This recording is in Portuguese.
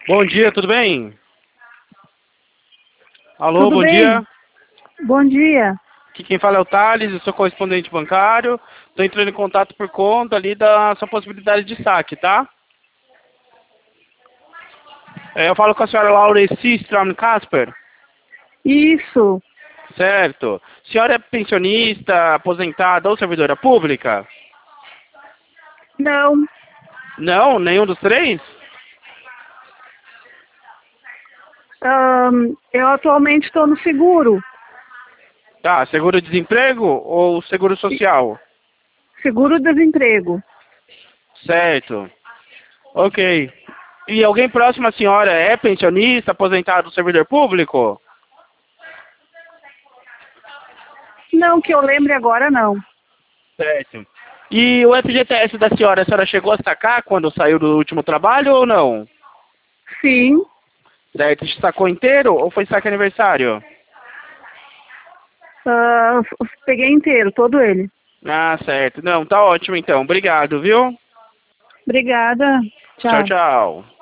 Bom dia, tudo bem? Alô, Tudo bom bem? dia. Bom dia. Aqui quem fala é o Thales, eu sou correspondente bancário. Estou entrando em contato por conta ali da sua possibilidade de saque, tá? Eu falo com a senhora Laureci Stram Casper. Isso. Certo. A senhora é pensionista, aposentada ou servidora pública? Não. Não, nenhum dos três? Eu atualmente estou no seguro. Tá, seguro-desemprego ou seguro E- social? Seguro-desemprego. Certo. Ok. E alguém próximo à senhora é pensionista, aposentado ou servidor público? Não que eu lembre agora, não. Certo. E o FGTS da senhora, a senhora chegou a sacar quando saiu do último trabalho ou não? Sim. Certo. Sacou inteiro ou foi saque aniversário? Peguei inteiro, todo ele. Ah, certo. Não, tá ótimo então. Obrigado, viu? Obrigada. Tchau, Tchau. tchau.